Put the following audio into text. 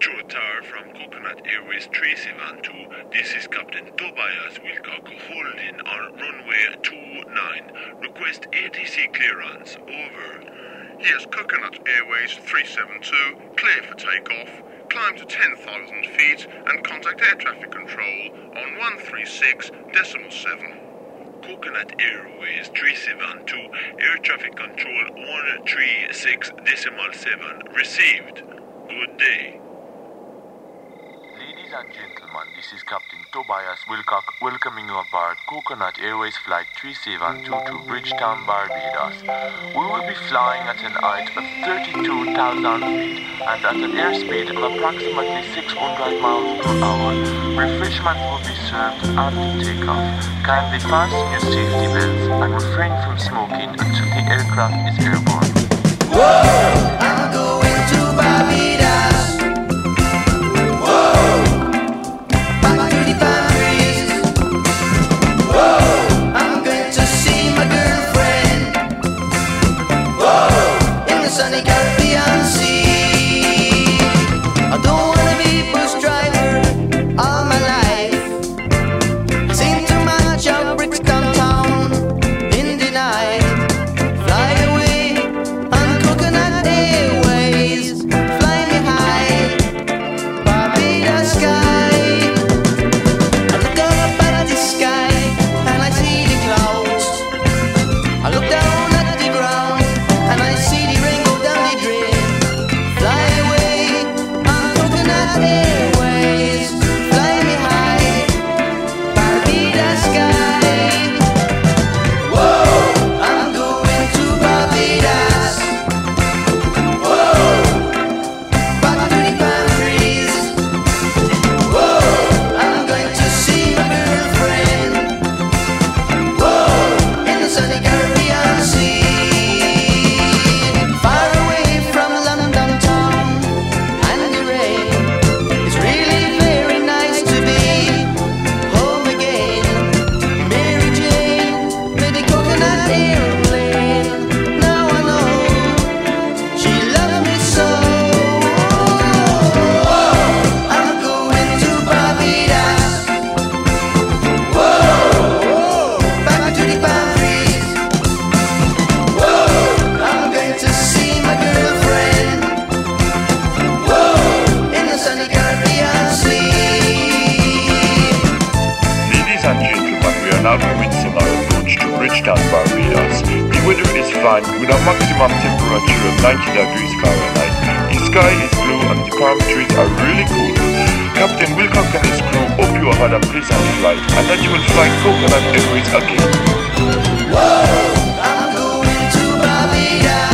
Jotar from Coconut Airways 372. This is Captain Tobias Wilcock holding on runway 29. Request ATC clearance. Over. Here's Coconut Airways 372. Clear for takeoff. Climb to 10,000 feet and contact air traffic control on 136.7. Coconut Airways 372. Air traffic control 136.7. Received. Good day. Ladies and gentlemen, this is Captain Tobias Wilcock welcoming you aboard Coconut Airways Flight 3722 to Bridgetown, Barbados. We will be flying at an height of 32,000 feet and at an airspeed of approximately 600 miles per hour. Refreshment will be served after takeoff. Kindly fasten your safety belts and refrain from smoking until the aircraft is airborne. Whoa! I'm going to Barbados. Sunny Caribbean Sea. I don't wanna be a bus driver all my life. I've seen too much of Brixton town in the night. Fly away on Coconut Airways, fly me high, Barbados sky. I look up at the sky and I see the clouds. I look down at the ground and I see the rain. Airways, fly me high, Barbados sky. Whoa, I'm going to Barbados. Whoa, back to the palm trees. Whoa, I'm going to see my girlfriend. Whoa, in the sunny Caribbean Sea. Far away from London town and the rain. Now we reaching our approach to Bridgetown, Barbados. The weather is fine with a maximum temperature of 90 degrees Fahrenheit. The sky is blue and the palm trees are really cool. Captain Wilcock and his crew hope you have had a pleasant flight and that you will fly Coconut Airways again. Whoa, I'm going to Barbados.